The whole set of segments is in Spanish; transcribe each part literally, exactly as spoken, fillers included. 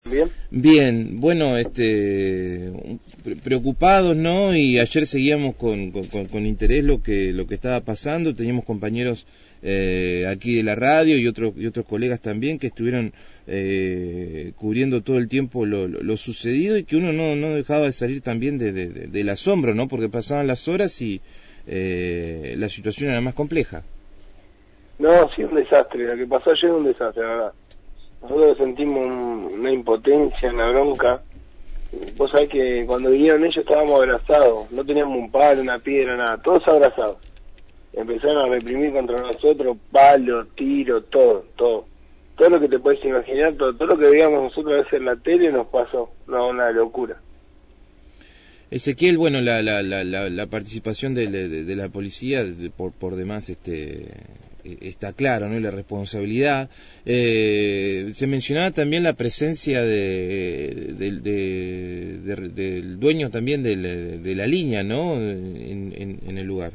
¿Bien? Bien, bueno, este, preocupados, ¿no? Y ayer seguíamos con, con, con interés lo que lo que estaba pasando. Teníamos compañeros eh, aquí de la radio y otros y otros colegas también que estuvieron eh, cubriendo todo el tiempo lo, lo, lo sucedido, y que uno no no dejaba de salir también de, de, de, del asombro, ¿no? Porque pasaban las horas y eh, la situación era más compleja. No, sí, un desastre. Lo que pasó ayer es un desastre, la verdad. Nosotros sentimos un, una impotencia, una bronca. Vos sabés que cuando vinieron ellos estábamos abrazados, no teníamos un palo, una piedra, nada, todos abrazados. Empezaron a reprimir contra nosotros, palos, tiros, todo, todo. Todo lo que te puedes imaginar, todo, todo lo que veíamos nosotros a veces en la tele nos pasó. No, una locura. Ezequiel, bueno, la la la la, la participación de, de, de la policía de, por por demás este está claro, ¿no? Y la responsabilidad. Eh, se mencionaba también la presencia de, de, de, de del dueño también de la, de la línea, ¿no? En, en, en el lugar.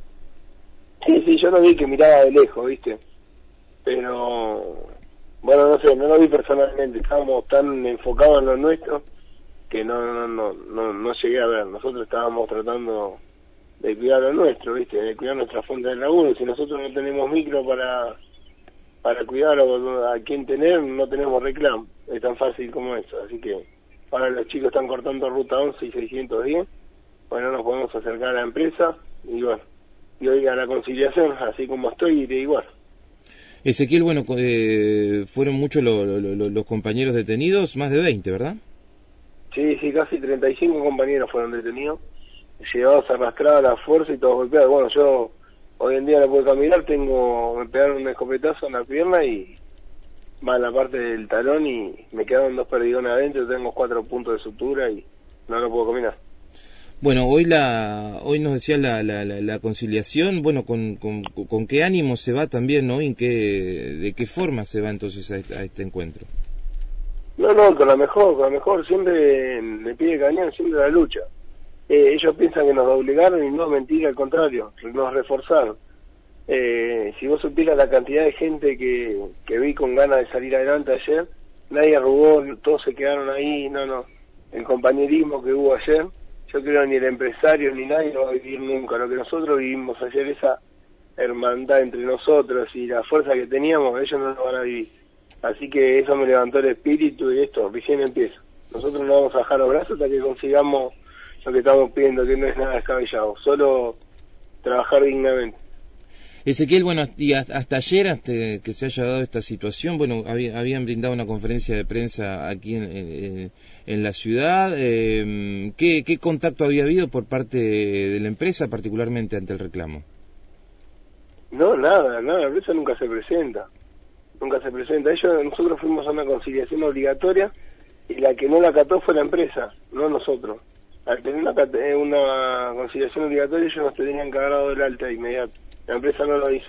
Sí, sí, yo lo vi que miraba de lejos, ¿viste? Pero, bueno, no sé, no lo vi personalmente. Estábamos tan enfocados en lo nuestro que no no no no no llegué a ver. Nosotros estábamos tratando de cuidar lo nuestro, ¿viste? De cuidar nuestra fuente de laburo. Si nosotros no tenemos micro para para cuidar a, a quien tener, no tenemos reclamo. Es tan fácil como eso. Así que ahora los chicos están cortando ruta once y seiscientos diez. Bueno, nos podemos acercar a la empresa y bueno, y oiga la conciliación, así como estoy, iré igual. Ezequiel, bueno, eh, fueron muchos lo, lo, lo, los compañeros detenidos, más de veinte, ¿verdad? Sí, sí, casi treinta y cinco compañeros fueron detenidos, llevados arrastrados a la fuerza y todos golpeados. Bueno, yo hoy en día no puedo caminar, tengo, me pegaron un escopetazo en la pierna y más en la parte del talón y me quedaron dos perdigones adentro, tengo cuatro puntos de sutura y no lo puedo caminar. Bueno, hoy la hoy nos decía la, la, la, la conciliación, bueno, con, con, con qué ánimo se va también, ¿no? ¿En qué, de qué forma se va entonces a este, a este encuentro? No, no, con la mejor, con la mejor, siempre le pide cañón, siempre la lucha. Eh, ellos piensan que nos obligaron y no, mentira, al contrario, nos reforzaron. Eh, si vos supieras la cantidad de gente que, que vi con ganas de salir adelante ayer, nadie arrugó, todos se quedaron ahí, no, no. El compañerismo que hubo ayer, yo creo que ni el empresario ni nadie lo va a vivir nunca. Lo que nosotros vivimos ayer, esa hermandad entre nosotros y la fuerza que teníamos, ellos no lo van a vivir. Así que eso me levantó el espíritu y esto recién empieza. Nosotros no vamos a bajar los brazos hasta que consigamos lo que estamos pidiendo, que no es nada descabellado, solo trabajar dignamente. Ezequiel, bueno, y hasta ayer, hasta que se haya dado esta situación, bueno, había, habían brindado una conferencia de prensa aquí en, en, en la ciudad. Eh, ¿qué, ¿Qué contacto había habido por parte de la empresa, particularmente ante el reclamo? No, nada, nada, la empresa nunca se presenta, nunca se presenta. Ellos, nosotros fuimos a una conciliación obligatoria y la que no la acató fue la empresa, no nosotros. Al tener una, una conciliación obligatoria ellos nos tenían que haber dado el alta inmediato. La empresa no lo hizo.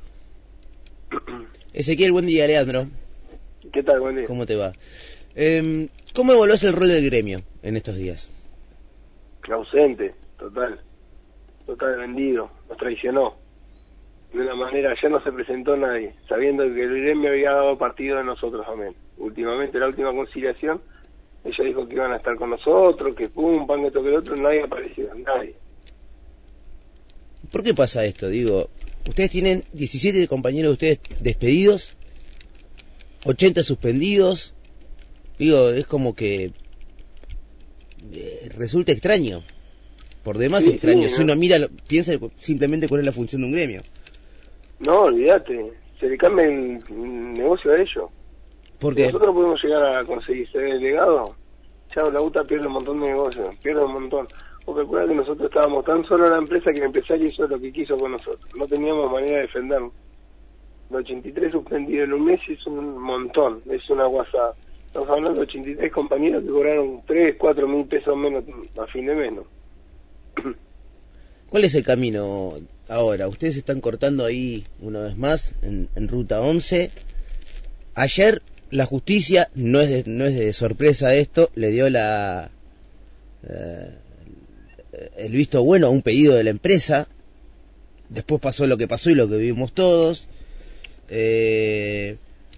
Ezequiel, buen día, Leandro. ¿Qué tal? Buen día. ¿Cómo te va? Eh, ¿Cómo evaluás el rol del gremio en estos días? Ausente, total. Total vendido. Nos traicionó. De una manera, ya no se presentó nadie, sabiendo que el gremio había dado partido de nosotros también. Últimamente, la última conciliación, ella dijo que iban a estar con nosotros, que pum, pan, esto, que el otro, nadie apareció, nadie. ¿Por qué pasa esto? Digo, ustedes tienen diecisiete compañeros de ustedes despedidos, ochenta suspendidos. Digo, es como que eh, resulta extraño, por demás sí, extraño. Sí, si no. uno mira, piensa simplemente cuál es la función de un gremio. No, olvídate, se le cambia el negocio a ellos. ¿Por qué? Nosotros podemos llegar a conseguir ser delegado, chao, la U T A pierde un montón de negocios, pierde un montón. Porque recuerda que nosotros estábamos tan solo en la empresa que el empresario hizo lo que quiso con nosotros. No teníamos manera de defendernos. Los ochenta y tres suspendidos en un mes es un montón, es una guasada. Estamos hablando de ochenta y tres compañeros que cobraron tres, cuatro mil pesos menos a fin de mes, ¿no? ¿Cuál es el camino ahora? Ustedes están cortando ahí una vez más en, en ruta once. Ayer la justicia, no es de, no es de sorpresa esto, le dio la eh, el visto bueno a un pedido de la empresa. Después pasó lo que pasó y lo que vimos todos. Eh,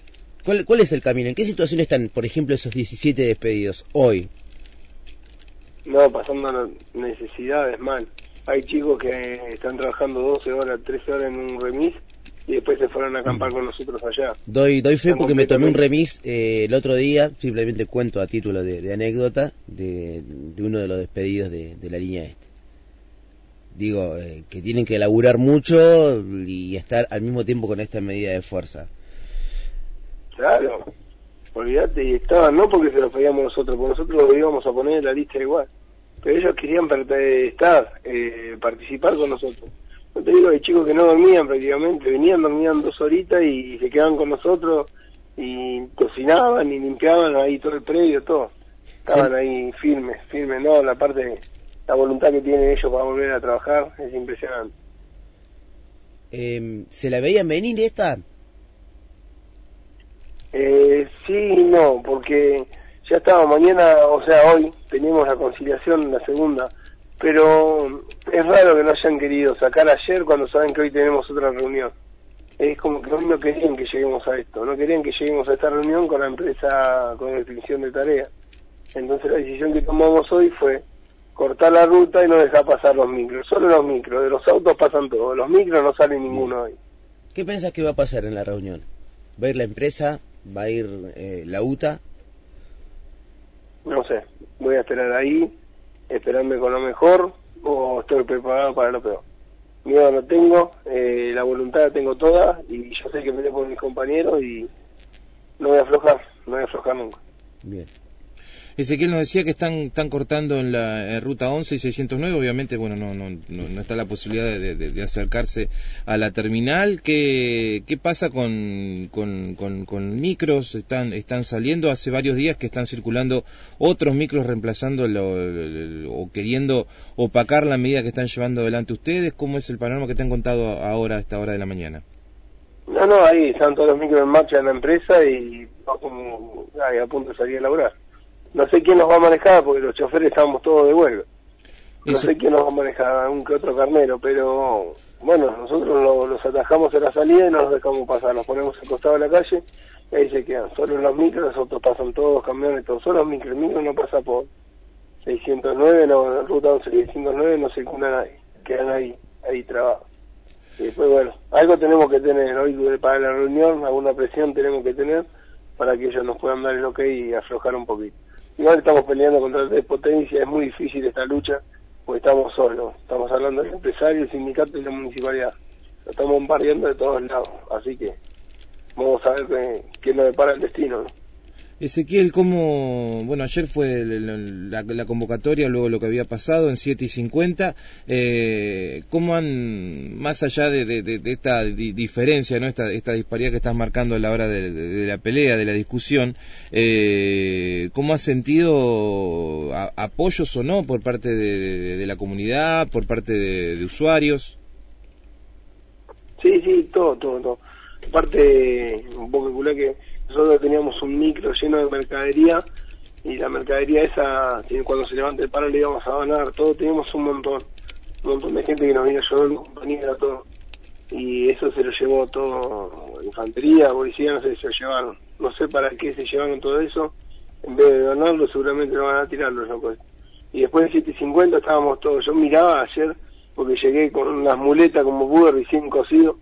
¿Cuál, ¿Cuál es el camino? ¿En qué situación están, por ejemplo, esos diecisiete despedidos hoy? No, pasando necesidades mal. Hay chicos que están trabajando doce horas, trece horas en un remis y después se fueron a acampar con nosotros allá. Doy doy fe porque me tomé un remis eh, el otro día, simplemente cuento a título de, de anécdota, de, de uno de los despedidos de, de la línea este. Digo, eh, que tienen que laburar mucho y estar al mismo tiempo con esta medida de fuerza. Claro, olvídate, y estaban no porque se los pedíamos nosotros, porque nosotros lo íbamos a poner en la lista igual, pero ellos querían estar, eh, participar con nosotros. No te digo, hay chicos que no dormían prácticamente, venían, dormían dos horitas y se quedaban con nosotros y cocinaban y limpiaban ahí todo el predio, todo. Estaban sí. ahí firmes, firmes, no, la parte, la voluntad que tienen ellos para volver a trabajar es impresionante. Eh, ¿Se la veían venir esta? Eh, sí y no, porque ya estaba mañana, o sea, hoy teníamos la conciliación, la segunda, pero es raro que no hayan querido sacar ayer cuando saben que hoy tenemos otra reunión. Es como que hoy no querían que lleguemos a esto, no querían que lleguemos a esta reunión con la empresa con restricción de tareas. Entonces la decisión que tomamos hoy fue cortar la ruta y no dejar pasar los micros, solo los micros, de los autos pasan todos, los micros no sale ninguno hoy. ¿Qué pensás que va a pasar en la reunión? ¿Va a ir la empresa? ¿Va a ir eh, la U T A? No sé, voy a esperar ahí, esperarme con lo mejor o estoy preparado para lo peor. Miedo no tengo, eh, la voluntad la tengo toda y yo sé que me tengo con mis compañeros y no voy a aflojar, no voy a aflojar nunca. Bien. Ezequiel nos decía que están están cortando en la en ruta once y seiscientos nueve, obviamente, bueno, no no no, no está la posibilidad de, de, de acercarse a la terminal. ¿Qué qué pasa con con, con con micros? Están están saliendo hace varios días que están circulando otros micros reemplazando lo, lo, o queriendo opacar la medida que están llevando adelante ustedes. ¿Cómo es el panorama que te han contado ahora a esta hora de la mañana? No, no, ahí están todos los micros en marcha en la empresa y como ahí a punto de salir a laburar. No sé quién nos va a manejar, porque los choferes estamos todos de huelga. No Eso. sé quién nos va a manejar, un que otro carnero, pero bueno, nosotros lo, los atajamos en la salida y no los dejamos pasar. Nos ponemos al costado de la calle y ahí se quedan. Solo los micros, los otros pasan todos, camiones, todos. Solo los micros, el micro no pasa por seiscientos nueve, no, ruta once, seiscientos nueve no circula nadie. Quedan ahí, ahí trabados. Y después, bueno, algo tenemos que tener hoy para la reunión, alguna presión tenemos que tener para que ellos nos puedan dar el ok y aflojar un poquito. Igual estamos peleando contra la despotencia, es muy difícil esta lucha, porque estamos solos, estamos hablando del empresario, el sindicato y la municipalidad, lo estamos bombardeando de todos lados, así que vamos a ver qué, qué nos depara el destino, ¿no? Ezequiel, ¿cómo, bueno, ayer fue la, la, la convocatoria, luego lo que había pasado en siete y cincuenta, eh, ¿cómo han, más allá de, de, de esta di, diferencia, ¿no? esta, esta disparidad que estás marcando a la hora de, de, de la pelea, de la discusión, eh, ¿cómo has sentido a, apoyos o no por parte de, de, de la comunidad, por parte de, de usuarios? Sí, sí, todo, todo, todo. Aparte, un poco peculiar que nosotros teníamos un micro lleno de mercadería y la mercadería esa, cuando se levanta el paro le íbamos a donar, todo, teníamos un montón, un montón de gente que nos vino a ayudar, compañía, todo, y eso se lo llevó todo, infantería, policía, no sé, se lo llevaron, no sé para qué se llevaron todo eso, en vez de donarlo seguramente lo van a tirar los locos. Y después de siete y cincuenta estábamos todos, yo miraba ayer, porque llegué con unas muletas como pude, recién cosido,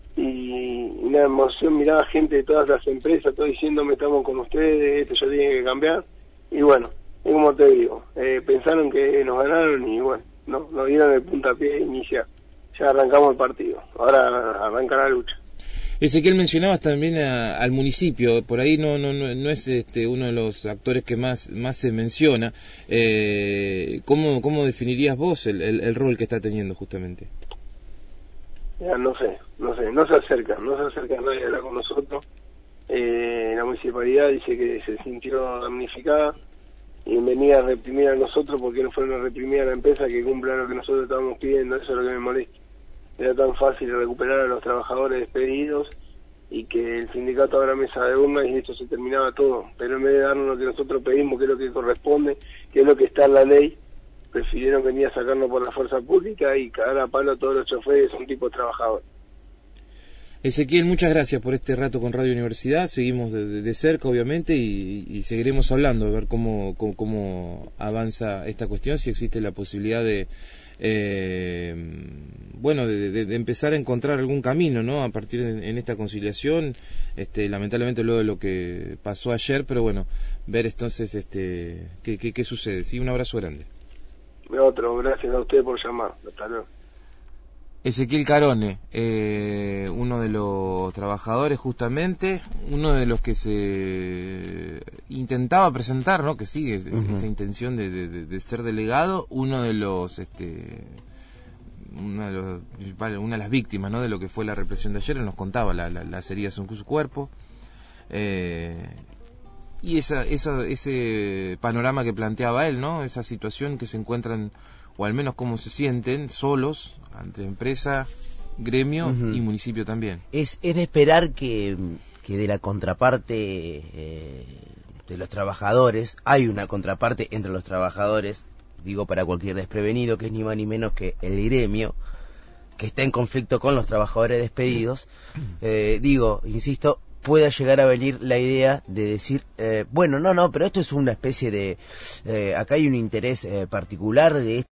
y una emoción, miraba gente de todas las empresas, todo diciéndome estamos con ustedes, esto ya tiene que cambiar, y bueno, es como te digo, eh, pensaron que nos ganaron y bueno, no, nos dieron el puntapié inicial, ya arrancamos el partido, ahora arranca la lucha. Ezequiel, mencionabas también a, al municipio, por ahí no no no, no es este uno de los actores que más más se menciona, eh, ¿cómo, cómo definirías vos el, el, el rol que está teniendo justamente? Ya, no sé, no sé, no se acercan, no se acerca nadie a hablar con nosotros. Eh, la municipalidad dice que se sintió damnificada y venía a reprimir a nosotros porque no fueron a reprimir a la empresa que cumpla lo que nosotros estábamos pidiendo, eso es lo que me molesta. Era tan fácil recuperar a los trabajadores despedidos y que el sindicato abra mesa de urnas y esto se terminaba todo, pero en vez de darnos lo que nosotros pedimos, que es lo que corresponde, que es lo que está en la ley, prefirieron venir a sacarnos por la fuerza pública y cagar a palo a todos los choferes, son tipos trabajadores. Ezequiel, muchas gracias por este rato con Radio Universidad. Seguimos de, de cerca, obviamente, y, y seguiremos hablando, a ver cómo, cómo, cómo avanza esta cuestión, si existe la posibilidad de, eh, bueno, de, de, de empezar a encontrar algún camino, ¿no? A partir de en esta conciliación, este, lamentablemente luego de lo que pasó ayer, pero bueno, ver entonces, este, qué, qué, qué sucede. Sí, un abrazo grande. Otro, gracias a usted por llamar. Hasta luego. Ezequiel Carone, eh, uno de los trabajadores justamente, uno de los que se intentaba presentar, ¿no? Que sigue esa, uh-huh. esa intención de, de, de ser delegado, uno de los, este, una de, los, una de las víctimas, ¿no? De lo que fue la represión de ayer, él nos contaba la, la, las heridas en su cuerpo, eh, y esa, esa, ese panorama que planteaba él, ¿no? Esa situación que se encuentran, o al menos cómo se sienten, solos, entre empresa, gremio uh-huh. y municipio también. Es, es de esperar que, que de la contraparte eh, de los trabajadores, hay una contraparte entre los trabajadores, digo para cualquier desprevenido, que es ni más ni menos que el gremio, que está en conflicto con los trabajadores despedidos, eh, digo, insisto, pueda llegar a venir la idea de decir, eh, bueno, no, no, pero esto es una especie de, eh, acá hay un interés eh, particular de